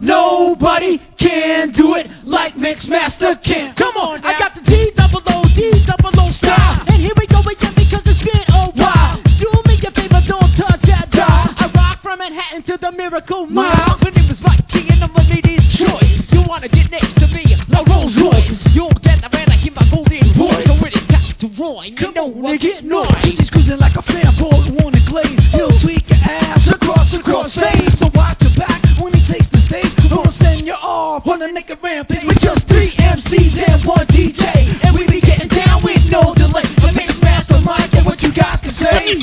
Nobody can do it like Mixmaster can. Come on, I got the D-double-O style. And here we go again because it's been a while. Do me a favor, don't touch that dial. I rock from Manhattan to the Miracle Mile. My name is Mike King and I'm a lady's choice. You wanna get next to me, like Rolls Royce. You'll get the man, I hear my golden voice. So it is time to roar, you know we get noise. She's cruising like a fanboy on the glade. He'll tweak your ass across the crossfade. So watch your back when he takes the stage. Gonna send you off on a naked rampage with just 3 MCs and 1 DJ. And we be getting down with no delay. The Mixmaster Mike and what you guys can say.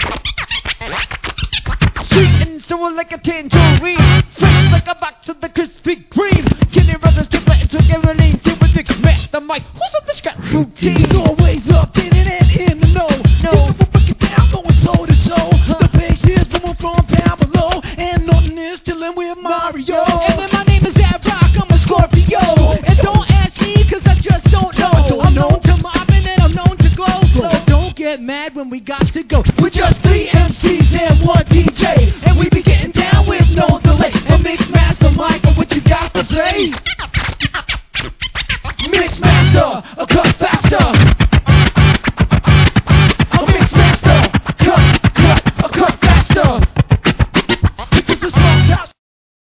Sweet and sour like a tangerine. Fresh like a box of the Krispy Kreme. Kenny Brothers to play into everything. Do with Mixmaster Mike. Who's up the scrap routine? He's always up in it and in the know. No, we'll break it down, going toe to toe. The bass is booming from down below. And nothing is chillin' with Mario. And then my name is Ad Rock, I'm a Scorpio. And don't ask me, cause I just don't know. I'm known to mobbing and I'm known to glow. So don't get mad when we got to go. We're just 3 MCs and 1 DJ. And we be getting down with no delay. So Mixmaster Mike, what you got to say? Mixmaster,